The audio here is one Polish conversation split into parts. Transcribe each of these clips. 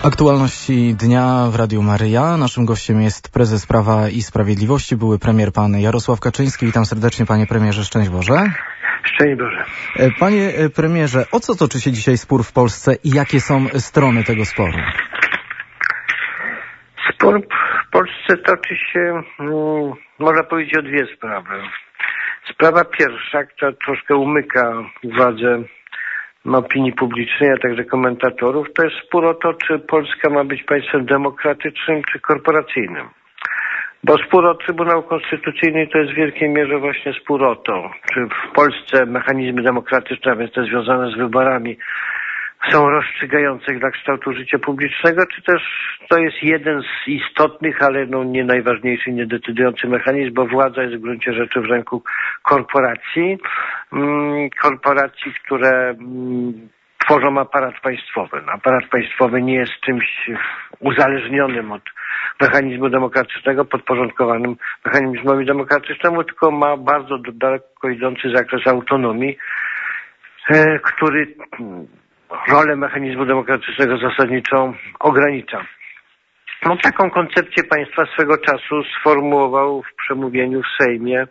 Aktualności dnia w Radiu Maryja. Naszym gościem jest prezes Prawa i Sprawiedliwości, były premier pan Jarosław Kaczyński. Witam serdecznie, panie premierze. Szczęść Boże. Szczęść Boże. Panie premierze, o co toczy się dzisiaj spór w Polsce i jakie są strony tego sporu? Spór w Polsce toczy się, można powiedzieć, o dwie sprawy. Sprawa pierwsza, która troszkę umyka uwadze opinii publicznej, a także komentatorów, to jest spór o to, czy Polska ma być państwem demokratycznym czy korporacyjnym. Bo spór o Trybunał Konstytucyjny to jest w wielkiej mierze właśnie spór o to, czy w Polsce mechanizmy demokratyczne, a więc te związane z wyborami, są rozstrzygające dla kształtu życia publicznego, czy też to jest jeden z istotnych, ale nie najważniejszy, nie decydujący mechanizm, bo władza jest w gruncie rzeczy w ręku korporacji, które tworzą aparat państwowy. Aparat państwowy nie jest czymś uzależnionym od mechanizmu demokratycznego, podporządkowanym mechanizmowi demokratycznemu, tylko ma bardzo daleko idący zakres autonomii, który rolę mechanizmu demokratycznego zasadniczo ogranicza. Taką koncepcję państwa swego czasu sformułował w przemówieniu w Sejmie,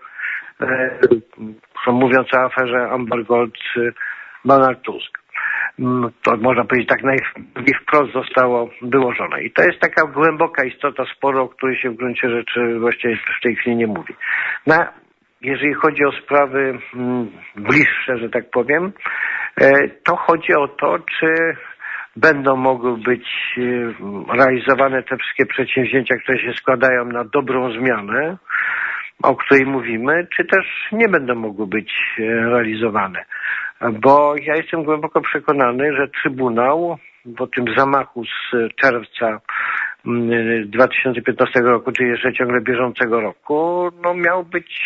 mówiąc o aferze Amber Gold, Donald Tusk. To można powiedzieć tak wprost zostało wyłożone. I to jest taka głęboka istota sporu, o której się w gruncie rzeczy właściwie w tej chwili nie mówi. Jeżeli chodzi o sprawy bliższe, że tak powiem, to chodzi o to, czy będą mogły być realizowane te wszystkie przedsięwzięcia, które się składają na dobrą zmianę, o której mówimy, czy też nie będą mogły być realizowane. Bo ja jestem głęboko przekonany, że Trybunał po tym zamachu z czerwca 2015 roku, czyli jeszcze ciągle bieżącego roku, miał być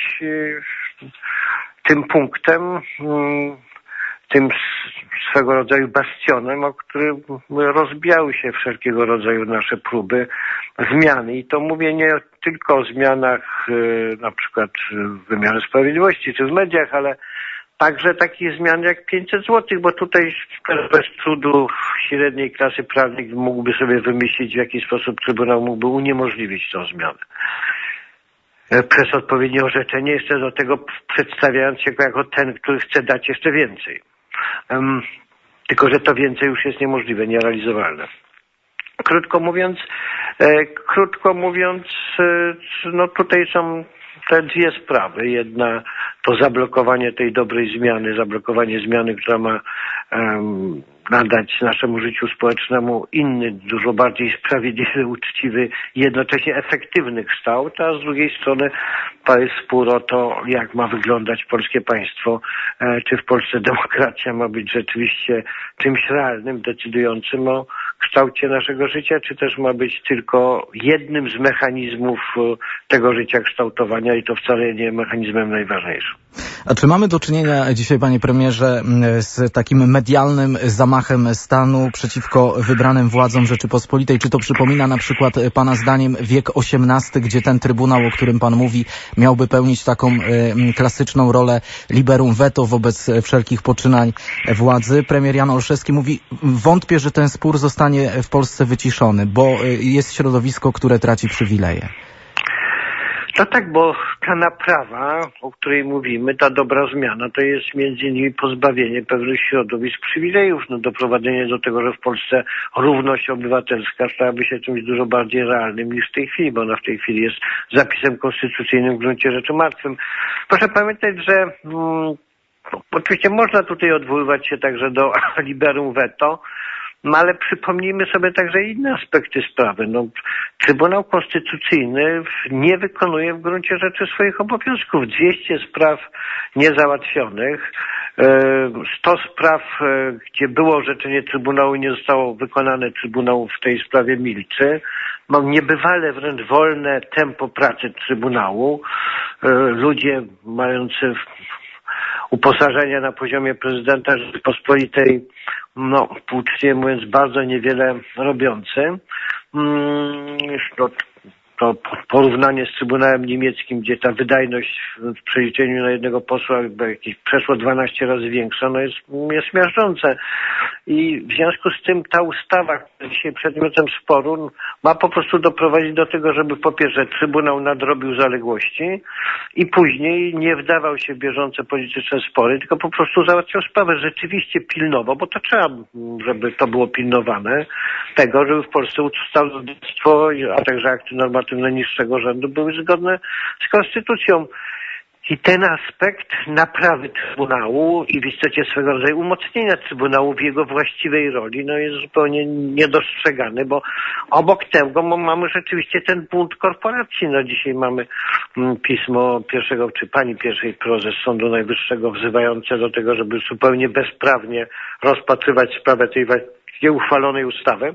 tym punktem, tym swego rodzaju bastionem, o którym rozbijały się wszelkiego rodzaju nasze próby zmiany. I to mówię nie tylko o zmianach na przykład w wymiarze sprawiedliwości czy w mediach, ale także takich zmian jak 500 zł, bo tutaj bez trudu średniej klasy prawnik mógłby sobie wymyślić, w jaki sposób Trybunał mógłby uniemożliwić tę zmianę. Przez odpowiednie orzeczenie, jeszcze do tego przedstawiając się jako ten, który chce dać jeszcze więcej. Tylko że to więcej już jest niemożliwe, nierealizowalne. Krótko mówiąc, tutaj są te dwie sprawy. Jedna to zablokowanie tej dobrej zmiany, zablokowanie zmiany, która ma nadać naszemu życiu społecznemu inny, dużo bardziej sprawiedliwy, uczciwy i jednocześnie efektywny kształt, a z drugiej strony to jest spór o to, jak ma wyglądać polskie państwo, czy w Polsce demokracja ma być rzeczywiście czymś realnym, decydującym o kształcie naszego życia, czy też ma być tylko jednym z mechanizmów tego życia kształtowania i to wcale nie mechanizmem najważniejszym. A czy mamy do czynienia dzisiaj, panie premierze, z takim medialnym zamachem stanu przeciwko wybranym władzom Rzeczypospolitej? Czy to przypomina na przykład pana zdaniem wiek XVIII, gdzie ten trybunał, o którym pan mówi, miałby pełnić taką klasyczną rolę liberum veto wobec wszelkich poczynań władzy? Premier Jan Olszewski mówi, wątpię, że ten spór zostanie w Polsce wyciszony, bo jest środowisko, które traci przywileje. No tak, bo ta naprawa, o której mówimy, ta dobra zmiana, to jest między innymi pozbawienie pewnych środowisk przywilejów, doprowadzenie do tego, że w Polsce równość obywatelska stałaby się czymś dużo bardziej realnym niż w tej chwili, bo ona w tej chwili jest zapisem konstytucyjnym w gruncie rzeczy martwym. Proszę pamiętać, że oczywiście można tutaj odwoływać się także do liberum veto, ale przypomnijmy sobie także inne aspekty sprawy. Trybunał Konstytucyjny nie wykonuje w gruncie rzeczy swoich obowiązków. 200 spraw niezałatwionych, 100 spraw, gdzie było orzeczenie Trybunału i nie zostało wykonane, Trybunał w tej sprawie milczy. Mam niebywale wręcz wolne tempo pracy Trybunału. Ludzie mający uposażenia na poziomie prezydenta Rzeczypospolitej, uczciwie mówiąc, bardzo niewiele robiący. To porównanie z Trybunałem Niemieckim, gdzie ta wydajność w przeliczeniu na jednego posła przeszło 12 razy większa, jest miażdżące. i w związku z tym ta ustawa, która dzisiaj przedmiotem sporu, ma po prostu doprowadzić do tego, żeby po pierwsze Trybunał nadrobił zaległości i później nie wdawał się w bieżące polityczne spory, tylko po prostu załatwiał sprawę, rzeczywiście pilnował, bo to trzeba, żeby to było pilnowane, tego, żeby w Polsce ustawodawstwo, a także akty normatywne niższego rzędu były zgodne z konstytucją. I ten aspekt naprawy Trybunału i w istocie swego rodzaju umocnienia Trybunału w jego właściwej roli jest zupełnie niedostrzegany, bo obok tego mamy rzeczywiście ten bunt korporacji. Dzisiaj mamy pismo pierwszego, czy pani pierwszej prezes Sądu Najwyższego wzywające do tego, żeby zupełnie bezprawnie rozpatrywać sprawę tej uchwalonej ustawy.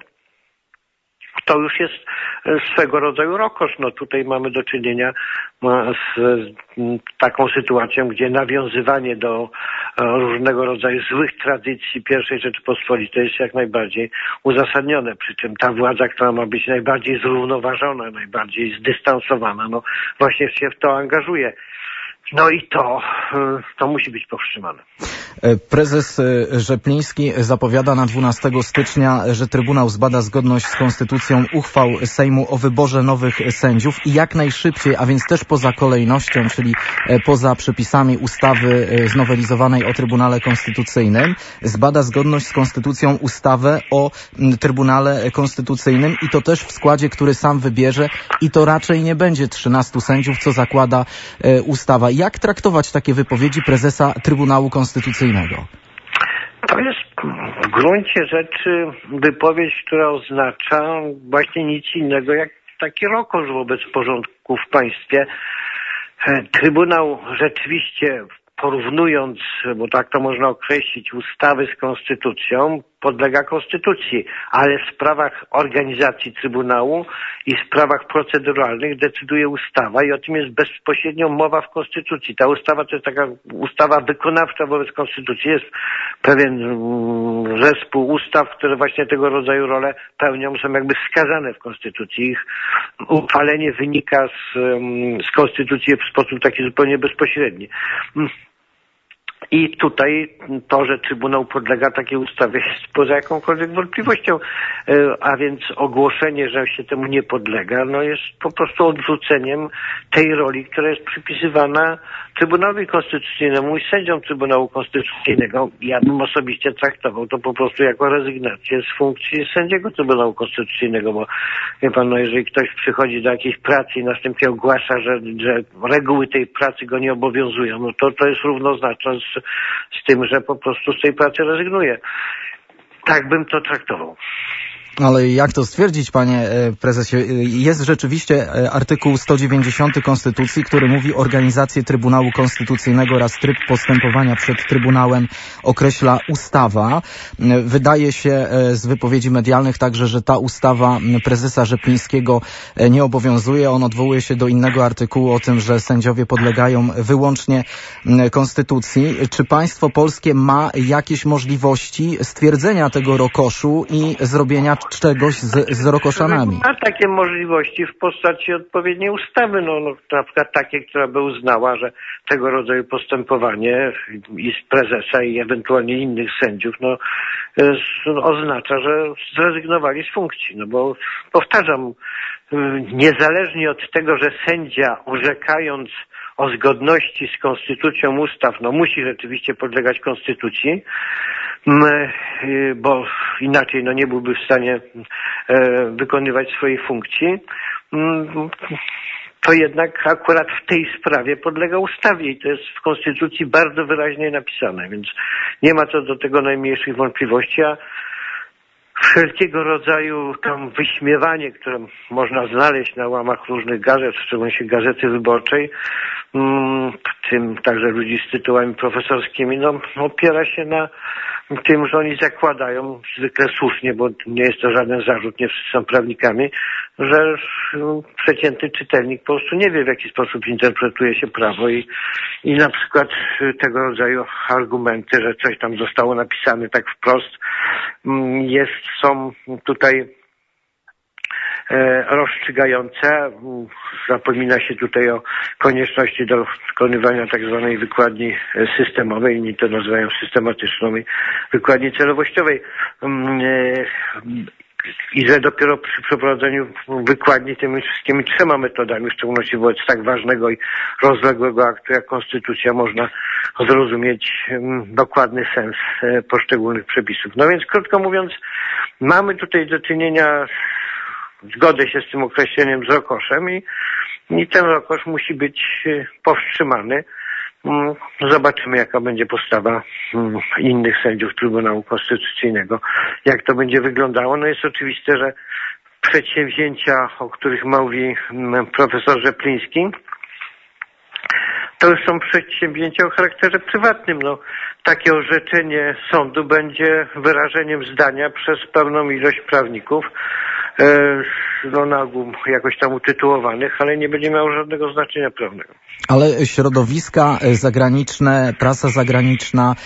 To już jest swego rodzaju rokosz. Tutaj mamy do czynienia z taką sytuacją, gdzie nawiązywanie do różnego rodzaju złych tradycji pierwszej Rzeczypospolitej jest jak najbardziej uzasadnione. Przy czym ta władza, która ma być najbardziej zrównoważona, najbardziej zdystansowana, właśnie się w to angażuje. I to musi być powstrzymane. Prezes Rzepliński zapowiada na 12 stycznia, że Trybunał zbada zgodność z konstytucją uchwał Sejmu o wyborze nowych sędziów i jak najszybciej, a więc też poza kolejnością, czyli poza przepisami ustawy znowelizowanej o Trybunale Konstytucyjnym, zbada zgodność z konstytucją ustawę o Trybunale Konstytucyjnym i to też w składzie, który sam wybierze i to raczej nie będzie 13 sędziów, co zakłada ustawa. Jak traktować takie wypowiedzi prezesa Trybunału Konstytucyjnego? To jest w gruncie rzeczy wypowiedź, która oznacza właśnie nic innego jak taki rokosz wobec porządku w państwie. Trybunał rzeczywiście, porównując, bo tak to można określić, ustawy z konstytucją, podlega konstytucji, ale w sprawach organizacji Trybunału i w sprawach proceduralnych decyduje ustawa i o tym jest bezpośrednio mowa w konstytucji. Ta ustawa to jest taka ustawa wykonawcza wobec konstytucji. Jest pewien zespół ustaw, które właśnie tego rodzaju role pełnią, są jakby wskazane w konstytucji. Ich uchwalenie wynika z konstytucji w sposób taki zupełnie bezpośredni. I tutaj to, że Trybunał podlega takiej ustawie jest poza jakąkolwiek wątpliwością, a więc ogłoszenie, że się temu nie podlega, jest po prostu odrzuceniem tej roli, która jest przypisywana Trybunałowi Konstytucyjnemu i sędziom Trybunału Konstytucyjnego. Ja bym osobiście traktował to po prostu jako rezygnację z funkcji sędziego Trybunału Konstytucyjnego, bo wie pan, jeżeli ktoś przychodzi do jakiejś pracy i następnie ogłasza, że reguły tej pracy go nie obowiązują, to jest równoznaczne z tym, że po prostu z tej pracy rezygnuje. Tak bym to traktował. Ale jak to stwierdzić, panie prezesie? Jest rzeczywiście artykuł 190 Konstytucji, który mówi: organizację Trybunału Konstytucyjnego oraz tryb postępowania przed Trybunałem określa ustawa. Wydaje się z wypowiedzi medialnych także, że ta ustawa prezesa Rzeplińskiego nie obowiązuje. On odwołuje się do innego artykułu o tym, że sędziowie podlegają wyłącznie Konstytucji. Czy państwo polskie ma jakieś możliwości stwierdzenia tego rokoszu i zrobienia czegoś z rokoszanami? Ma takie możliwości w postaci odpowiedniej ustawy, na przykład takiej, która by uznała, że tego rodzaju postępowanie i z prezesa i ewentualnie innych sędziów oznacza, że zrezygnowali z funkcji. Bo powtarzam, niezależnie od tego, że sędzia orzekając o zgodności z konstytucją ustaw, musi rzeczywiście podlegać konstytucji, bo inaczej nie byłby w stanie wykonywać swojej funkcji, to jednak akurat w tej sprawie podlega ustawie i to jest w konstytucji bardzo wyraźnie napisane, więc nie ma co do tego najmniejszych wątpliwości, a wszelkiego rodzaju tam wyśmiewanie, które można znaleźć na łamach różnych gazet, w szczególności Gazety Wyborczej, w tym także ludzi z tytułami profesorskimi, opiera się na tym, że oni zakładają, zwykle słusznie, bo nie jest to żaden zarzut, nie wszyscy są prawnikami, że przeciętny czytelnik po prostu nie wie, w jaki sposób interpretuje się prawo i na przykład tego rodzaju argumenty, że coś tam zostało napisane tak wprost, są tutaj rozstrzygające. Zapomina się tutaj o konieczności dokonywania tak zwanej wykładni systemowej, inni to nazywają systematyczną i wykładni celowościowej. I że dopiero przy przeprowadzeniu wykładni tymi wszystkimi 3 metodami, w szczególności wobec tak ważnego i rozległego aktu jak konstytucja, można zrozumieć dokładny sens poszczególnych przepisów. No więc krótko mówiąc, mamy tutaj do czynienia, zgodzę się z tym określeniem, z rokoszem i ten rokosz musi być powstrzymany. Zobaczymy, jaka będzie postawa innych sędziów Trybunału Konstytucyjnego, jak to będzie wyglądało. No jest oczywiste, że przedsięwzięcia, o których mówi profesor Rzepliński, to już są przedsięwzięcia o charakterze prywatnym. No, takie orzeczenie sądu będzie wyrażeniem zdania przez pewną ilość prawników, na ogół jakoś tam utytułowanych, ale nie będzie miało żadnego znaczenia prawnego. Ale środowiska zagraniczne, prasa zagraniczna,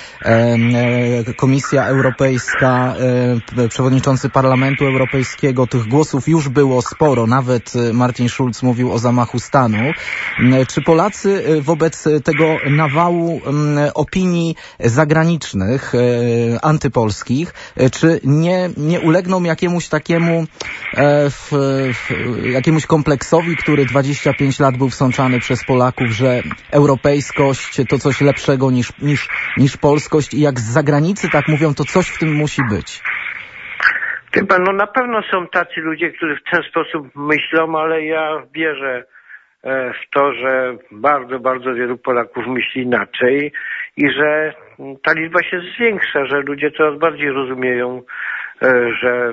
Komisja Europejska, przewodniczący Parlamentu Europejskiego, tych głosów już było sporo, nawet Martin Schulz mówił o zamachu stanu. Czy Polacy wobec tego nawału opinii zagranicznych, antypolskich, czy nie ulegną jakiemuś takiemu jakiemuś kompleksowi, który 25 lat był wsączany przez Polaków, że europejskość to coś lepszego niż polskość i jak z zagranicy tak mówią, to coś w tym musi być? Wie pan, no na pewno są tacy ludzie, którzy w ten sposób myślą, ale ja wierzę w to, że bardzo, bardzo wielu Polaków myśli inaczej i że ta liczba się zwiększa, że ludzie coraz bardziej rozumieją, że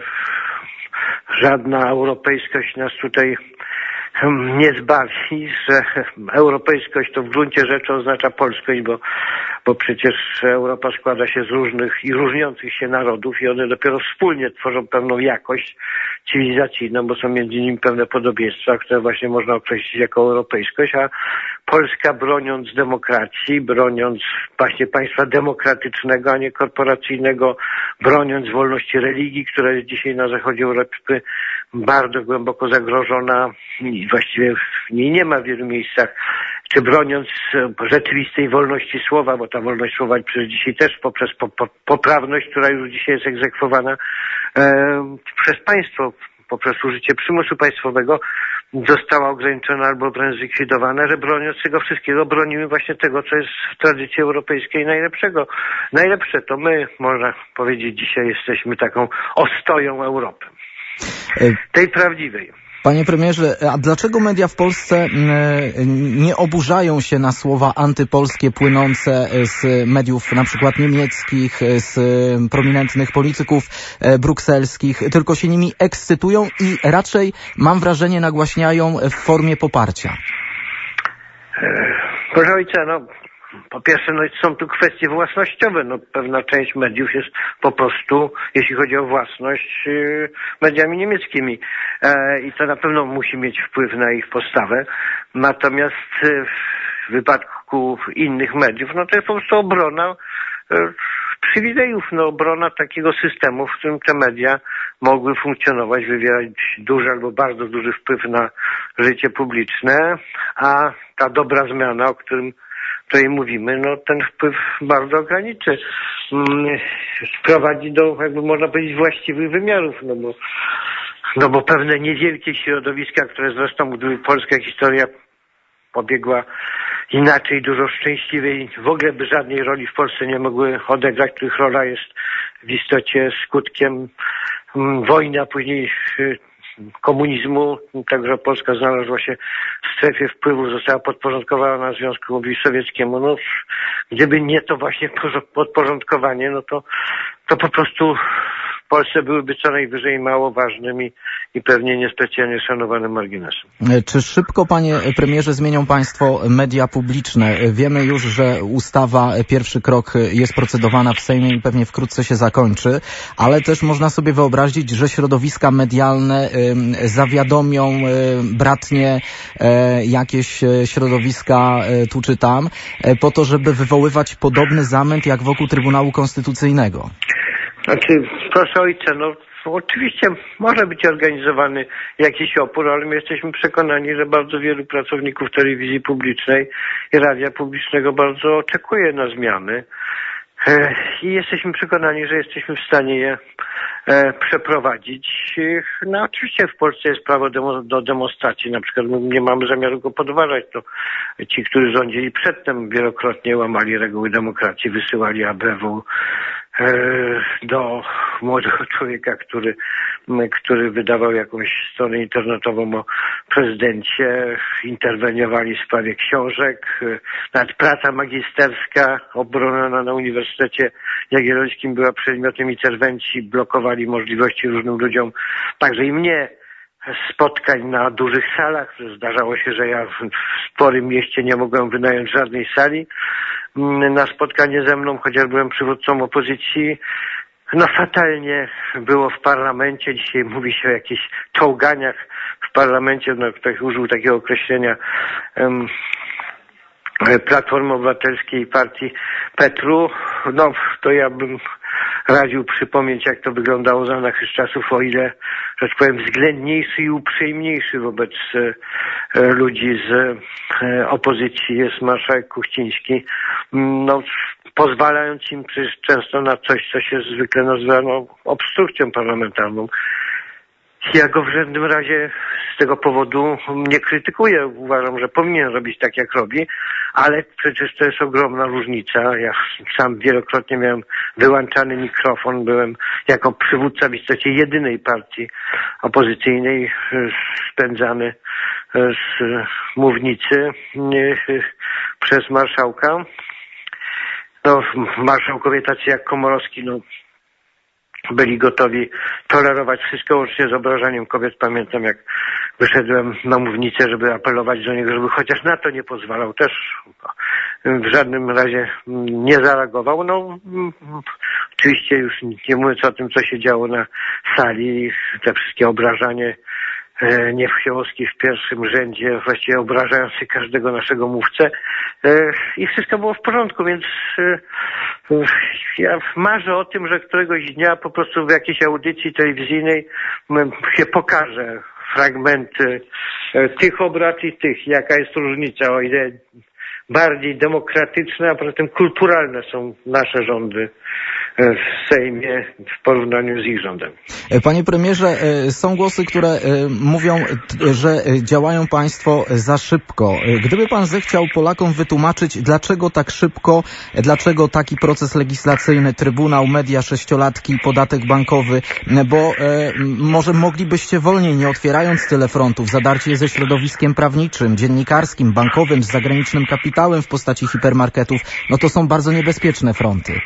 żadna europejskość nas tutaj nie zbawi, że europejskość to w gruncie rzeczy oznacza polskość, bo przecież Europa składa się z różnych i różniących się narodów i one dopiero wspólnie tworzą pewną jakość cywilizacyjną, bo są między nimi pewne podobieństwa, które właśnie można określić jako europejskość, a Polska, broniąc demokracji, broniąc właśnie państwa demokratycznego, a nie korporacyjnego, broniąc wolności religii, która jest dzisiaj na zachodzie Europy bardzo głęboko zagrożona i właściwie w niej nie ma w wielu miejscach, czy broniąc rzeczywistej wolności słowa, bo ta wolność słowa przecież dzisiaj też poprzez poprawność, która już dzisiaj jest egzekwowana przez państwo, poprzez użycie przymusu państwowego, została ograniczona albo wręcz zlikwidowana, że broniąc tego wszystkiego bronimy właśnie tego, co jest w tradycji europejskiej najlepszego. Najlepsze to my, można powiedzieć, dzisiaj jesteśmy taką ostoją Europy. Tej prawdziwej. Panie premierze, a dlaczego media w Polsce nie oburzają się na słowa antypolskie płynące z mediów na przykład niemieckich, z prominentnych polityków brukselskich, tylko się nimi ekscytują i raczej, mam wrażenie, nagłaśniają w formie poparcia? Proszę ojca, po pierwsze, są tu kwestie własnościowe. Pewna część mediów jest po prostu, jeśli chodzi o własność, mediami niemieckimi. I to na pewno musi mieć wpływ na ich postawę. Natomiast w wypadku innych mediów, to jest po prostu obrona przywilejów, obrona takiego systemu, w którym te media mogły funkcjonować, wywierać duży albo bardzo duży wpływ na życie publiczne, a ta dobra zmiana, o której mówimy, ten wpływ bardzo ograniczy. Sprowadzi do, jakby można powiedzieć, właściwych wymiarów, bo pewne niewielkie środowiska, które zresztą, gdyby polska historia pobiegła inaczej, dużo szczęśliwej, w ogóle by żadnej roli w Polsce nie mogły odegrać, których rola jest w istocie skutkiem wojny, a później komunizmu, także Polska znalazła się w strefie wpływu, została podporządkowana Związkowi Sowieckiemu. Gdyby nie to właśnie podporządkowanie, to po prostu w Polsce byłyby co najwyżej mało ważnym i pewnie niespecjalnie szanowanym marginesem. Czy szybko, panie premierze, zmienią państwo media publiczne? Wiemy już, że ustawa, pierwszy krok jest procedowana w Sejmie i pewnie wkrótce się zakończy, ale też można sobie wyobrazić, że środowiska medialne zawiadomią bratnie jakieś środowiska tu czy tam, po to, żeby wywoływać podobny zamęt jak wokół Trybunału Konstytucyjnego. Proszę ojca, oczywiście może być organizowany jakiś opór, ale my jesteśmy przekonani, że bardzo wielu pracowników telewizji publicznej i radia publicznego bardzo oczekuje na zmiany. I jesteśmy przekonani, że jesteśmy w stanie je przeprowadzić. No oczywiście w Polsce jest prawo do demonstracji, na przykład my nie mamy zamiaru go podważać, to ci, którzy rządzili przedtem wielokrotnie łamali reguły demokracji, wysyłali ABW do młodego człowieka, który wydawał jakąś stronę internetową o prezydencie, interweniowali w sprawie książek, nawet praca magisterska obroniona na Uniwersytecie Jagiellońskim była przedmiotem interwencji, blokowali możliwości różnym ludziom, także i mnie, spotkań na dużych salach. Zdarzało się, że ja w sporym mieście nie mogłem wynająć żadnej sali na spotkanie ze mną, chociaż byłem przywódcą opozycji. No fatalnie było w parlamencie. Dzisiaj mówi się o jakichś czołganiach w parlamencie. No, ktoś użył takiego określenia Platformy Obywatelskiej i Partii Petru. No to ja bym radził przypomnieć, jak to wyglądało za naszych czasów, o ile, że tak powiem, względniejszy i uprzejmniejszy wobec ludzi z opozycji jest marszałek Kuchciński, no pozwalając im przecież często na coś, co się zwykle nazywa obstrukcją parlamentarną. Ja go w żadnym razie z tego powodu nie krytykuję. Uważam, że powinien robić tak, jak robi, ale przecież to jest ogromna różnica. Ja sam wielokrotnie miałem wyłączany mikrofon, byłem jako przywódca w istocie jedynej partii opozycyjnej spędzany z mównicy przez marszałka. No, marszałkowie tacy jak Komorowski, no, byli gotowi tolerować wszystko łącznie z obrażaniem kobiet. Pamiętam, jak wyszedłem na mównicę, żeby apelować do niego, żeby chociaż na to nie pozwalał. Też w żadnym razie nie zareagował. No, oczywiście już nie mówiąc o tym, co się działo na sali, te wszystkie obrażanie Niewchiołowski w pierwszym rzędzie, właściwie obrażający każdego naszego mówcę, i wszystko było w porządku, więc ja marzę o tym, że któregoś dnia po prostu w jakiejś audycji telewizyjnej się pokaże fragmenty tych obrad i tych, jaka jest różnica, o ile bardziej demokratyczne, a poza tym kulturalne są nasze rządy w Sejmie w porównaniu z ich rządem. Panie premierze, są głosy, które mówią, że działają państwo za szybko. Gdyby pan zechciał Polakom wytłumaczyć, dlaczego tak szybko, dlaczego taki proces legislacyjny, Trybunał, media, 6-latki, podatek bankowy, bo może moglibyście wolniej, nie otwierając tyle frontów, zadarcie ze środowiskiem prawniczym, dziennikarskim, bankowym, z zagranicznym kapitałem w postaci hipermarketów, no to są bardzo niebezpieczne fronty.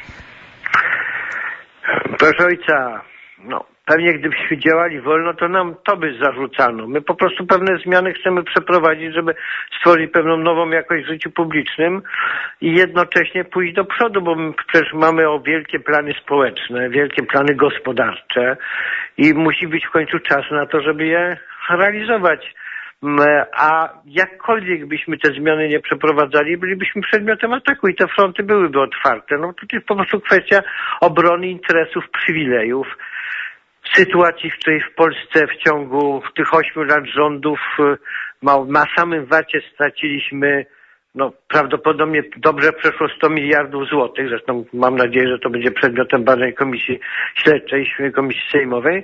Proszę ojca, no pewnie gdybyśmy działali wolno, to nam to by zarzucano. My po prostu pewne zmiany chcemy przeprowadzić, żeby stworzyć pewną nową jakość w życiu publicznym i jednocześnie pójść do przodu, bo my przecież mamy wielkie plany społeczne, wielkie plany gospodarcze i musi być w końcu czas na to, żeby je realizować. A jakkolwiek byśmy te zmiany nie przeprowadzali, bylibyśmy przedmiotem ataku i te fronty byłyby otwarte. No to jest po prostu kwestia obrony interesów, przywilejów. W sytuacji, w której w Polsce w ciągu tych 8 lat rządów na samym VAT-ie straciliśmy, no prawdopodobnie dobrze przeszło 100 miliardów złotych. Zresztą mam nadzieję, że to będzie przedmiotem badań Komisji Śledczej, Komisji Sejmowej.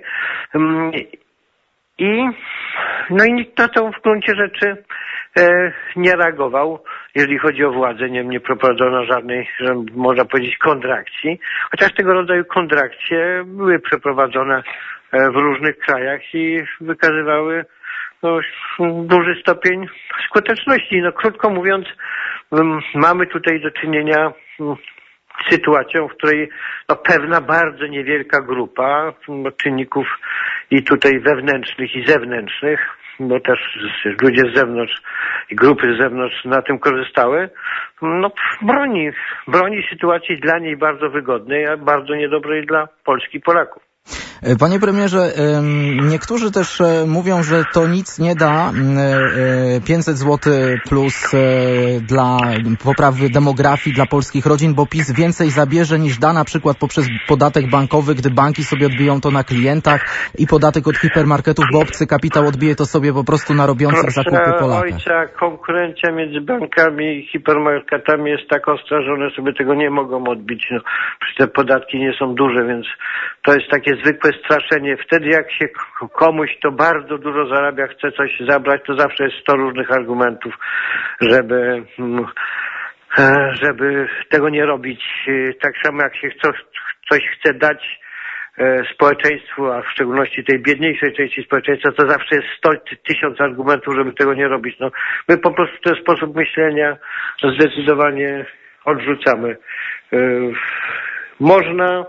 No i nikt na to w gruncie rzeczy nie reagował, jeżeli chodzi o władzę. Nie prowadzono żadnej, można powiedzieć, kontrakcji. Chociaż tego rodzaju kontrakcje były przeprowadzone w różnych krajach i wykazywały duży stopień skuteczności. No krótko mówiąc, mamy tutaj do czynienia sytuacją, w której pewna bardzo niewielka grupa czynników i tutaj wewnętrznych i zewnętrznych, bo też ludzie z zewnątrz i grupy z zewnątrz na tym korzystały, broni sytuacji dla niej bardzo wygodnej, a bardzo niedobrej dla Polski i Polaków. Panie premierze, niektórzy też mówią, że to nic nie da 500 zł plus dla poprawy demografii dla polskich rodzin, bo PiS więcej zabierze niż da, na przykład poprzez podatek bankowy, gdy banki sobie odbiją to na klientach, i podatek od hipermarketów, bo obcy kapitał odbije to sobie po prostu na robiących zakupy Polakach. Ojca, konkurencja między bankami i hipermarketami jest tak ostra, że one sobie tego nie mogą odbić. No, przecież te podatki nie są duże, więc to jest takie zwykłe straszenie. Wtedy jak się komuś, to bardzo dużo zarabia, chce coś zabrać, to zawsze jest 100 różnych argumentów, żeby tego nie robić. Tak samo jak się coś chce dać społeczeństwu, a w szczególności tej biedniejszej części społeczeństwa, to zawsze jest 100 000 argumentów, żeby tego nie robić. No, my po prostu ten sposób myślenia zdecydowanie odrzucamy. Można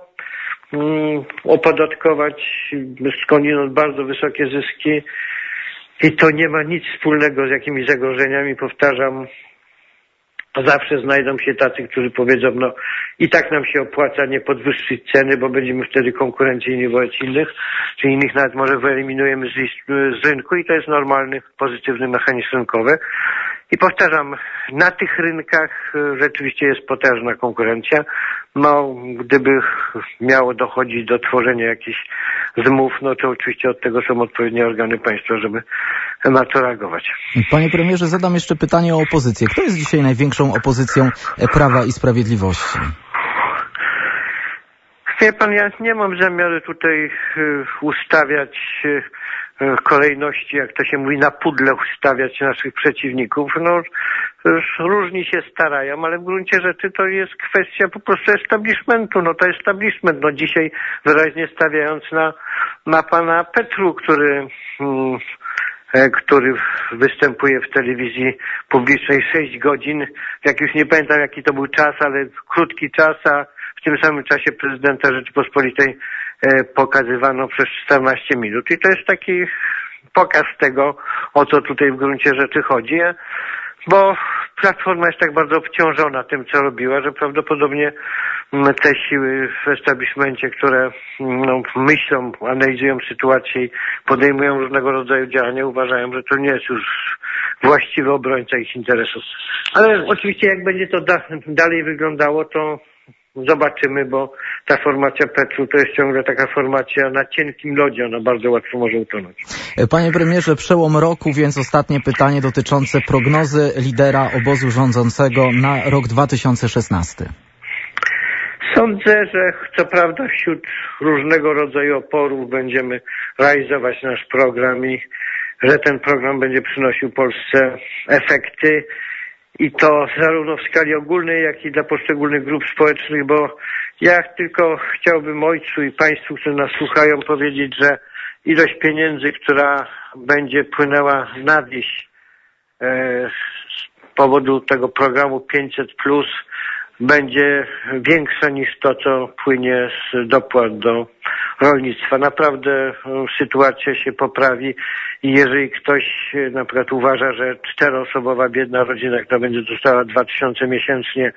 opodatkować skądinąd bardzo wysokie zyski i to nie ma nic wspólnego z jakimiś zagrożeniami, powtarzam. Zawsze znajdą się tacy, którzy powiedzą, no i tak nam się opłaca nie podwyższyć ceny, bo będziemy wtedy konkurencyjni wobec innych, czy innych nawet może wyeliminujemy z rynku i to jest normalny, pozytywny mechanizm rynkowy. I powtarzam, na tych rynkach rzeczywiście jest potężna konkurencja. No, gdyby miało dochodzić do tworzenia jakichś zmów, no to oczywiście od tego są odpowiednie organy państwa, żeby na to reagować. Panie premierze, zadam jeszcze pytanie o opozycję. Kto jest dzisiaj największą opozycją Prawa i Sprawiedliwości? Wie pan, ja nie mam zamiaru tutaj ustawiać kolejności, jak to się mówi, na pudle ustawiać naszych przeciwników. No, różni się starają, ale w gruncie rzeczy to jest kwestia po prostu establishmentu. No to establishment, no dzisiaj wyraźnie stawiając na pana Petru, który występuje w telewizji publicznej 6 godzin, jak już nie pamiętam jaki to był czas, ale krótki czas, a w tym samym czasie prezydenta Rzeczypospolitej pokazywano przez 14 minut. I to jest taki pokaz tego, o co tutaj w gruncie rzeczy chodzi, bo Platforma jest tak bardzo obciążona tym, co robiła, że prawdopodobnie te siły w establishmencie, które myślą, analizują sytuację i podejmują różnego rodzaju działania, uważają, że to nie jest już właściwy obrońca ich interesów. Ale oczywiście jak będzie to dalej wyglądało, to zobaczymy, bo ta formacja Petru to jest ciągle taka formacja na cienkim lodzie, ona bardzo łatwo może utonąć. Panie premierze, przełom roku, więc ostatnie pytanie dotyczące prognozy lidera obozu rządzącego na rok 2016. Sądzę, że co prawda wśród różnego rodzaju oporów będziemy realizować nasz program i że ten program będzie przynosił Polsce efekty, i to zarówno w skali ogólnej, jak i dla poszczególnych grup społecznych, bo ja tylko chciałbym ojcu i państwu, którzy nas słuchają, powiedzieć, że ilość pieniędzy, która będzie płynęła na wieś z powodu tego programu 500+, będzie większa niż to, co płynie z dopłat do rolnictwa. Naprawdę sytuacja się poprawi i jeżeli ktoś na przykład uważa, że 4-osobowa biedna rodzina, która będzie dostała 2000 miesięcznie,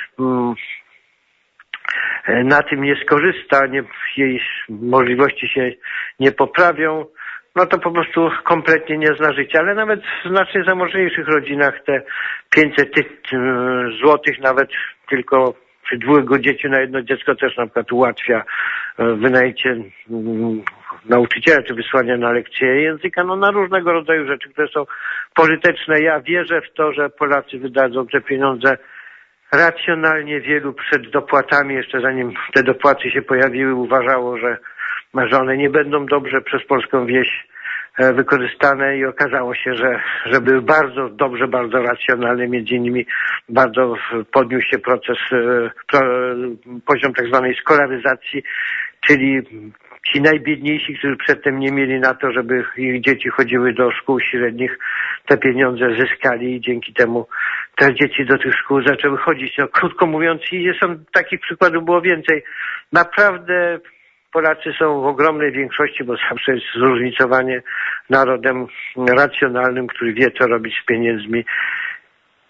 na tym nie skorzysta, jej możliwości się nie poprawią, no to po prostu kompletnie nie zna życia. Ale nawet w znacznie zamożniejszych rodzinach te 500 złotych nawet tylko przy 2 dzieci na jedno dziecko też na przykład ułatwia wynajęcie nauczyciela czy wysłanie na lekcje języka, no na różnego rodzaju rzeczy, które są pożyteczne. Ja wierzę w to, że Polacy wydadzą te pieniądze racjonalnie. Wielu przed dopłatami, jeszcze zanim te dopłaty się pojawiły, uważało, że one nie będą dobrze przez polską wieś wykorzystane i okazało się, że były bardzo dobrze, bardzo racjonalne. Między innymi bardzo podniósł się poziom tak zwanej skolaryzacji, czyli ci najbiedniejsi, którzy przedtem nie mieli na to, żeby ich dzieci chodziły do szkół średnich, te pieniądze zyskali i dzięki temu te dzieci do tych szkół zaczęły chodzić. No, krótko mówiąc, i takich przykładów było więcej. Naprawdę Polacy są w ogromnej większości, bo zawsze jest zróżnicowanie, narodem racjonalnym, który wie, co robić z pieniędzmi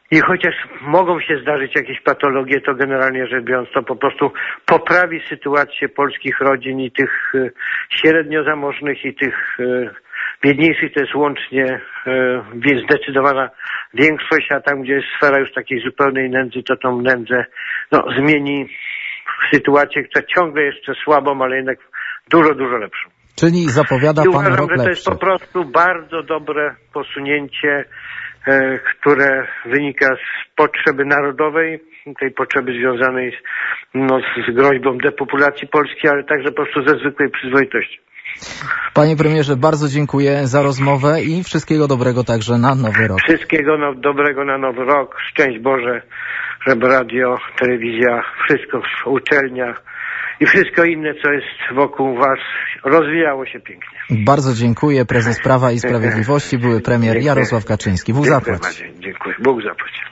I chociaż mogą się zdarzyć jakieś patologie, to generalnie rzecz biorąc to po prostu poprawi sytuację polskich rodzin i tych średnio zamożnych i tych biedniejszych, to jest łącznie zdecydowana większość, a tam, gdzie jest sfera już takiej zupełnej nędzy, to tą nędzę zmieni w sytuację, która ciągle jeszcze słabą, ale jednak dużo, dużo lepszą. Czyli zapowiada pan uważam, rok że to lepszy. jest po prostu bardzo dobre posunięcie, które wynika z potrzeby narodowej, tej potrzeby związanej z groźbą depopulacji Polski, ale także po prostu ze zwykłej przyzwoitości. Panie premierze, bardzo dziękuję za rozmowę i wszystkiego dobrego także na nowy rok. Wszystkiego dobrego na nowy rok. Szczęść Boże, żeby radio, telewizja, wszystko, uczelnia i wszystko inne, co jest wokół Was, rozwijało się pięknie. Bardzo dziękuję. Prezes Prawa i Sprawiedliwości, były premier Jarosław Kaczyński. Bóg zapłać. Dziękuję. Bóg zapłać.